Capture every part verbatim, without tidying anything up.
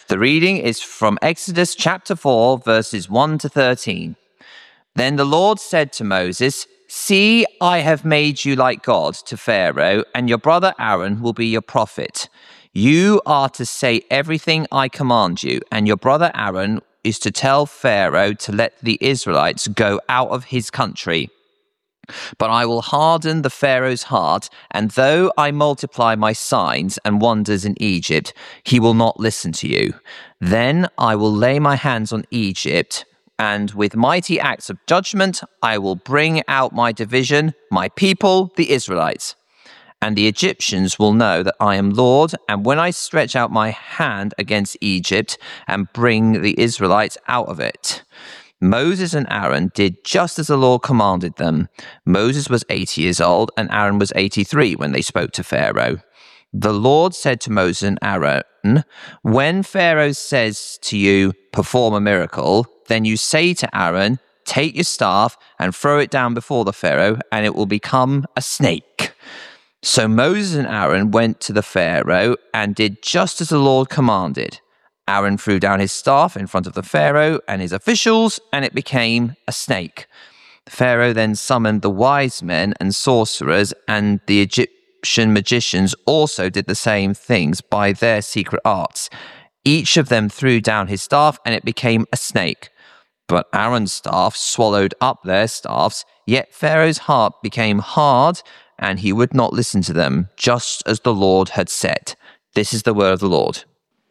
The reading is from Exodus chapter four, verses one to thirteen. Then the Lord said to Moses, "See, I have made you like God to Pharaoh, and your brother Aaron will be your prophet. You are to say everything I command you, and your brother Aaron is to tell Pharaoh to let the Israelites go out of his country. But I will harden the Pharaoh's heart, and though I multiply my signs and wonders in Egypt, he will not listen to you. Then I will lay my hands on Egypt, and with mighty acts of judgment I will bring out my division, my people, the Israelites. And the Egyptians will know that I am Lord, and when I stretch out my hand against Egypt and bring the Israelites out of it." Moses and Aaron did just as the Lord commanded them. Moses was eighty years old and Aaron was eighty-three when they spoke to Pharaoh. The Lord said to Moses and Aaron, "When Pharaoh says to you, 'Perform a miracle,' then you say to Aaron, 'Take your staff and throw it down before the Pharaoh, and it will become a snake.'" So Moses and Aaron went to the Pharaoh and did just as the Lord commanded. Aaron threw down his staff in front of the Pharaoh and his officials, and it became a snake. The Pharaoh then summoned the wise men and sorcerers, and the Egyptian magicians also did the same things by their secret arts. Each of them threw down his staff, and it became a snake. But Aaron's staff swallowed up their staffs, yet Pharaoh's heart became hard, and he would not listen to them, just as the Lord had said. This is the word of the Lord.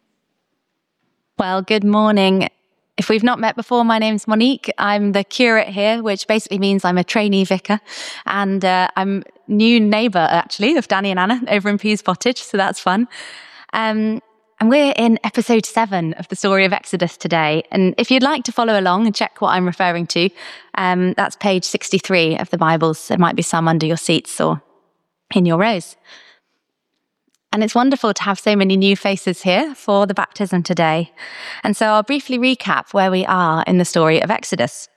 Well, good morning. If we've not met before, my name's Monique. I'm the curate here, which basically means I'm a trainee vicar. And uh, I'm new neighbour, actually, of Danny and Anna over in Pease Pottage, so that's fun. Um, and we're in episode seven of the story of Exodus today. And if you'd like to follow along and check what I'm referring to, um, that's page sixty-three of the Bibles. There might be some under your seats or in your rows. And it's wonderful to have so many new faces here for the baptism today. And so I'll briefly recap where we are in the story of Exodus.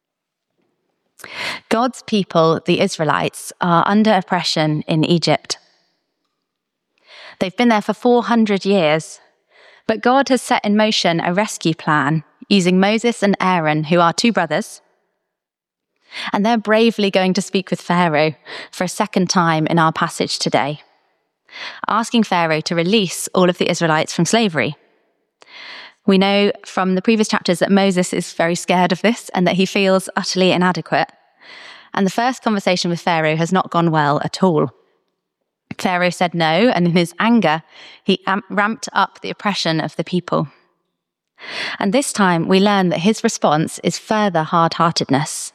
God's people, the Israelites, are under oppression in Egypt. They've been there for four hundred years, but God has set in motion a rescue plan using Moses and Aaron, who are two brothers. And they're bravely going to speak with Pharaoh for a second time in our passage today, asking Pharaoh to release all of the Israelites from slavery. We know from the previous chapters that Moses is very scared of this and that he feels utterly inadequate. And the first conversation with Pharaoh has not gone well at all. Pharaoh said no, and in his anger, he amp- ramped up the oppression of the people. And this time we learn that his response is further hard-heartedness.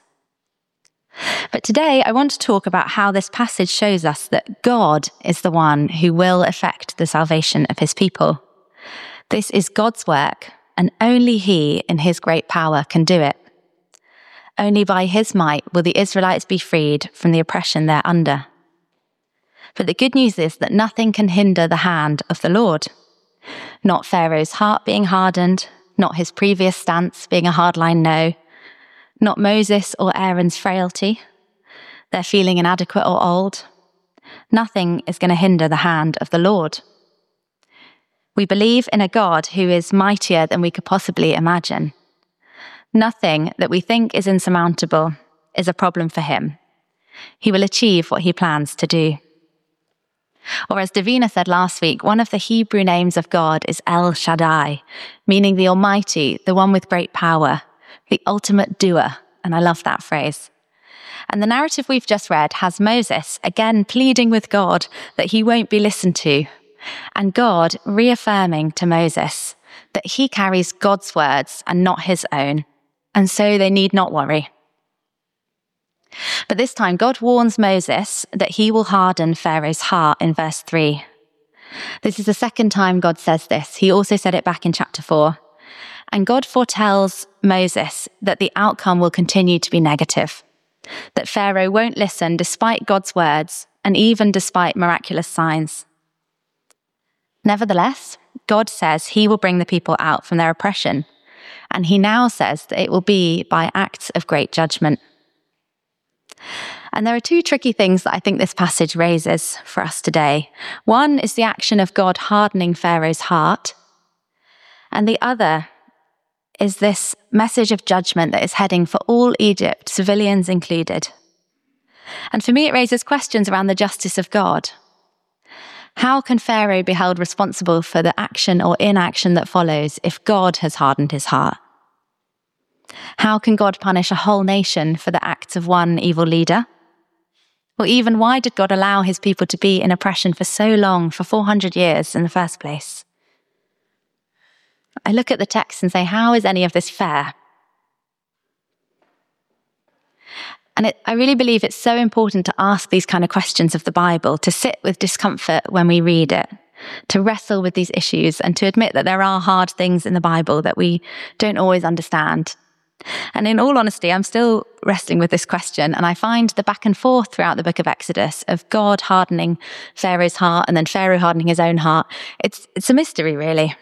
But today I want to talk about how this passage shows us that God is the one who will effect the salvation of his people. This is God's work, and only he in his great power can do it. Only by his might will the Israelites be freed from the oppression they're under. But the good news is that nothing can hinder the hand of the Lord. Not Pharaoh's heart being hardened, not his previous stance being a hardline no, not Moses or Aaron's frailty, their feeling inadequate or old. Nothing is going to hinder the hand of the Lord. We believe in a God who is mightier than we could possibly imagine. Nothing that we think is insurmountable is a problem for him. He will achieve what he plans to do. Or as Davina said last week, one of the Hebrew names of God is El Shaddai, meaning the Almighty, the one with great power, the ultimate doer, and I love that phrase. And the narrative we've just read has Moses again pleading with God that he won't be listened to, and God reaffirming to Moses that he carries God's words and not his own, and so they need not worry. But this time God warns Moses that he will harden Pharaoh's heart in verse three. This is the second time God says this. He also said it back in chapter four. And God foretells Moses that the outcome will continue to be negative, that Pharaoh won't listen despite God's words and even despite miraculous signs. Nevertheless, God says he will bring the people out from their oppression, and he now says that it will be by acts of great judgment. And there are two tricky things that I think this passage raises for us today. One is the action of God hardening Pharaoh's heart, And the other is this message of judgment that is heading for all Egypt, civilians included. And for me, it raises questions around the justice of God. How can Pharaoh be held responsible for the action or inaction that follows if God has hardened his heart? How can God punish a whole nation for the acts of one evil leader? Or even, why did God allow his people to be in oppression for so long, for four hundred years in the first place? I look at the text and say, how is any of this fair? And it, I really believe it's so important to ask these kind of questions of the Bible, to sit with discomfort when we read it, to wrestle with these issues, and to admit that there are hard things in the Bible that we don't always understand. And in all honesty, I'm still wrestling with this question, and I find the back and forth throughout the book of Exodus of God hardening Pharaoh's heart and then Pharaoh hardening his own heart. It's, it's a mystery, really.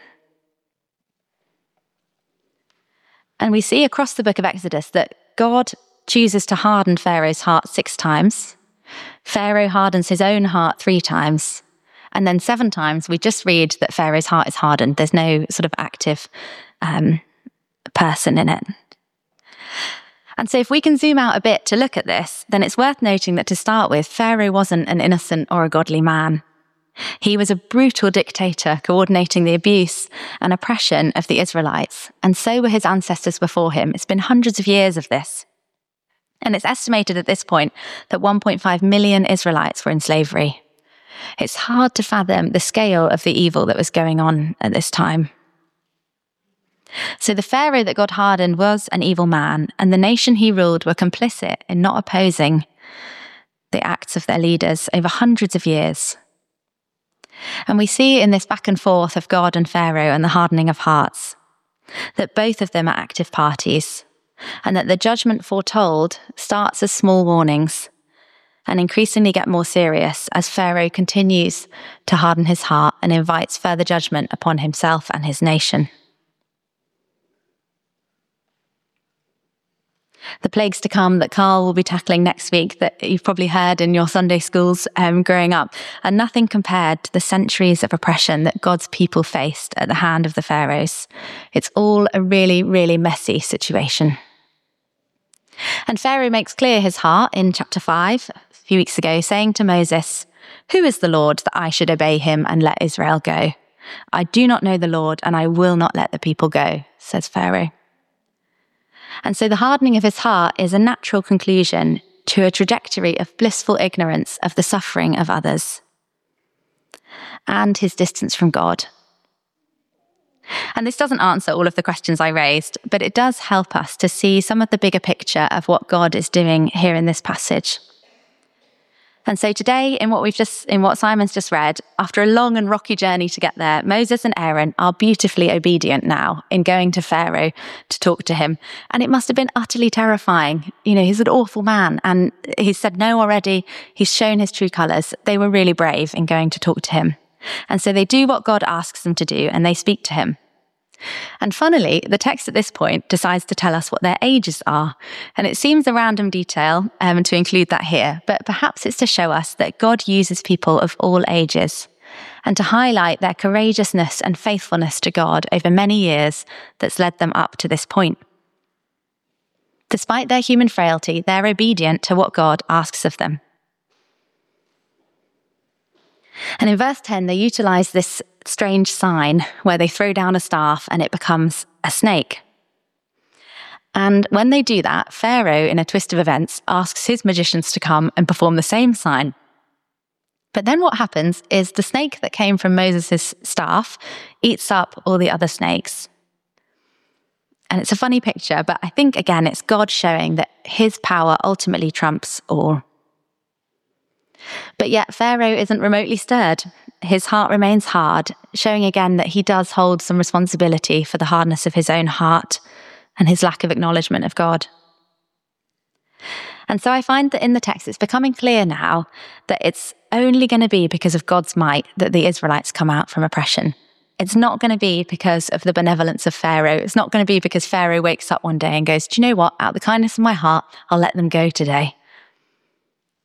And we see across the book of Exodus that God chooses to harden Pharaoh's heart six times. Pharaoh hardens his own heart three times. And then seven times we just read that Pharaoh's heart is hardened. There's no sort of active um, person in it. And so if we can zoom out a bit to look at this, then it's worth noting that to start with, Pharaoh wasn't an innocent or a godly man. He was a brutal dictator coordinating the abuse and oppression of the Israelites, and so were his ancestors before him. It's been hundreds of years of this. And it's estimated at this point that one point five million Israelites were in slavery. It's hard to fathom the scale of the evil that was going on at this time. So the Pharaoh that God hardened was an evil man, and the nation he ruled were complicit in not opposing the acts of their leaders over hundreds of years. And we see in this back and forth of God and Pharaoh and the hardening of hearts that both of them are active parties, and that the judgment foretold starts as small warnings and increasingly get more serious as Pharaoh continues to harden his heart and invites further judgment upon himself and his nation. The plagues to come that Carl will be tackling next week, that you've probably heard in your Sunday schools um, growing up, are nothing compared to the centuries of oppression that God's people faced at the hand of the pharaohs. It's all a really, really messy situation. And Pharaoh makes clear his heart in chapter five, a few weeks ago, saying to Moses, "Who is the Lord that I should obey him and let Israel go? I do not know the Lord, and I will not let the people go," says Pharaoh. And so the hardening of his heart is a natural conclusion to a trajectory of blissful ignorance of the suffering of others and his distance from God. And this doesn't answer all of the questions I raised, but it does help us to see some of the bigger picture of what God is doing here in this passage. And so today, in what we've just, in what Simon's just read, after a long and rocky journey to get there, Moses and Aaron are beautifully obedient now in going to Pharaoh to talk to him. And it must have been utterly terrifying. You know, he's an awful man, and he's said no already. He's shown his true colours. They were really brave in going to talk to him. And so they do what God asks them to do, and they speak to him. And funnily, the text at this point decides to tell us what their ages are. And it seems a random detail um, to include that here, but perhaps it's to show us that God uses people of all ages and to highlight their courageousness and faithfulness to God over many years that's led them up to this point. Despite their human frailty, they're obedient to what God asks of them. And in verse ten, they utilize this strange sign where they throw down a staff and it becomes a snake. And when they do that, Pharaoh, in a twist of events, asks his magicians to come and perform the same sign. But then what happens is the snake that came from Moses' staff eats up all the other snakes. And it's a funny picture, but I think, again, it's God showing that his power ultimately trumps all. But yet Pharaoh isn't remotely stirred. His heart remains hard, showing again that he does hold some responsibility for the hardness of his own heart and his lack of acknowledgement of God. And so I find that in the text it's becoming clear now that it's only going to be because of God's might that the Israelites come out from oppression. It's not going to be because of the benevolence of Pharaoh. It's not going to be because Pharaoh wakes up one day and goes, "Do you know what? Out of the kindness of my heart, I'll let them go today."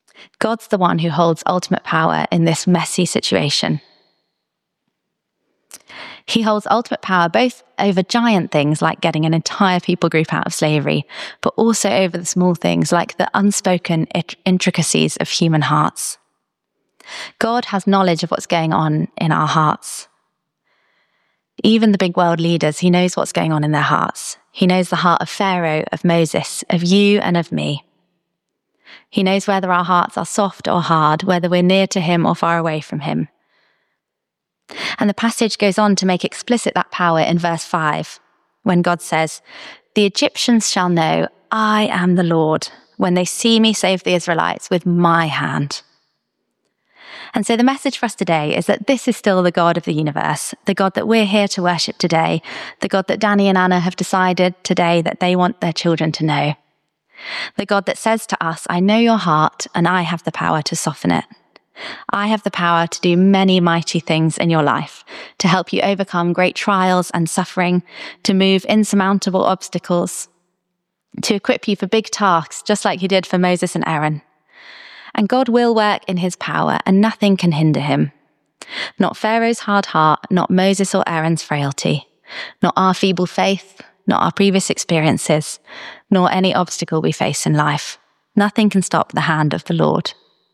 God's the one who holds ultimate power in this messy situation. He holds ultimate power both over giant things like getting an entire people group out of slavery, but also over the small things like the unspoken intricacies of human hearts. God has knowledge of what's going on in our hearts. Even the big world leaders, he knows what's going on in their hearts. He knows the heart of Pharaoh, of Moses, of you and of me. He knows whether our hearts are soft or hard, whether we're near to him or far away from him. And the passage goes on to make explicit that power in verse five, when God says, "The Egyptians shall know I am the Lord when they see me save the Israelites with my hand." And so the message for us today is that this is still the God of the universe, the God that we're here to worship today, the God that Danny and Anna have decided today that they want their children to know. The God that says to us, "I know your heart and I have the power to soften it. I have the power to do many mighty things in your life, to help you overcome great trials and suffering, to move insurmountable obstacles, to equip you for big tasks, just like he did for Moses and Aaron." And God will work in his power, and nothing can hinder him. Not Pharaoh's hard heart, not Moses or Aaron's frailty, not our feeble faith, not our previous experiences, nor any obstacle we face in life. Nothing can stop the hand of the Lord.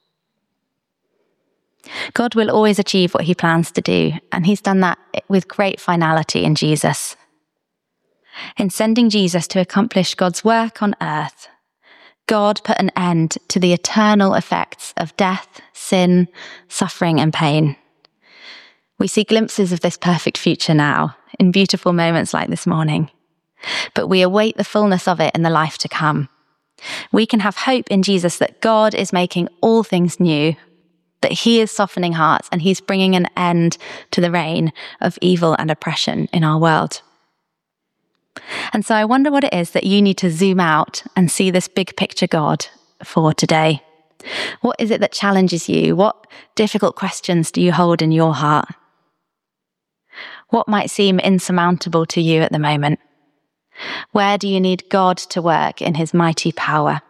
God will always achieve what he plans to do, and he's done that with great finality in Jesus. In sending Jesus to accomplish God's work on earth, God put an end to the eternal effects of death, sin, suffering, and pain. We see glimpses of this perfect future now, in beautiful moments like this morning, but we await the fullness of it in the life to come. We can have hope in Jesus that God is making all things new, that he is softening hearts and he's bringing an end to the reign of evil and oppression in our world. And so I wonder what it is that you need to zoom out and see this big picture God for today. What is it that challenges you? What difficult questions do you hold in your heart? What might seem insurmountable to you at the moment? Where do you need God to work in his mighty power?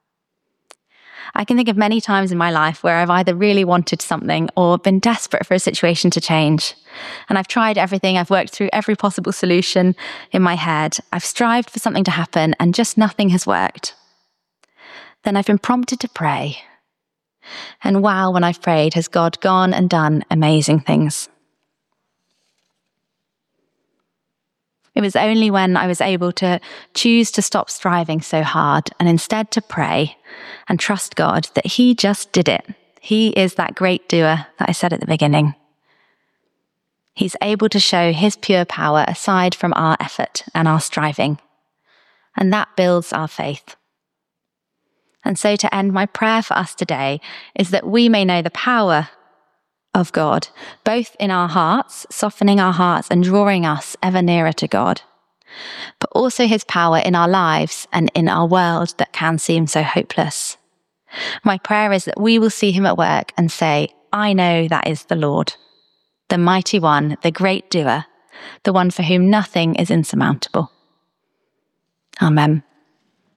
I can think of many times in my life where I've either really wanted something or been desperate for a situation to change. And I've tried everything. I've worked through every possible solution in my head. I've strived for something to happen and just nothing has worked. Then I've been prompted to pray. And wow, when I've prayed, has God gone and done amazing things. It was only when I was able to choose to stop striving so hard and instead to pray and trust God that he just did it. He is that great doer that I said at the beginning. He's able to show his pure power aside from our effort and our striving. And that builds our faith. And so to end, my prayer for us today is that we may know the power of God, both in our hearts, softening our hearts and drawing us ever nearer to God, but also his power in our lives and in our world that can seem so hopeless. My prayer is that we will see him at work and say, "I know that is the Lord, the mighty one, the great doer, the one for whom nothing is insurmountable." Amen.